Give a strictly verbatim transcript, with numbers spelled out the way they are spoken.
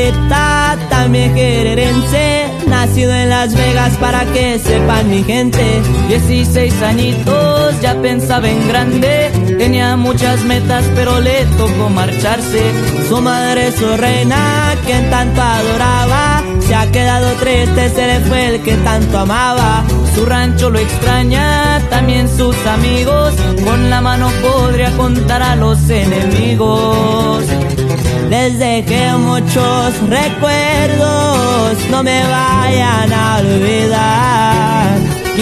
poeta, también jererense, nacido en Las Vegas para que sepan mi gente. Dieciséis añitos, ya pensaba en grande, tenía muchas metas pero le tocó marcharse. Su madre, su reina, quien tanto adoraba, se ha quedado triste, se le fue el que tanto amaba. Su rancho lo extraña, también sus amigos, con la mano podría contar a los enemigos. Les dejé muchos recuerdos, no me vayan a olvidar.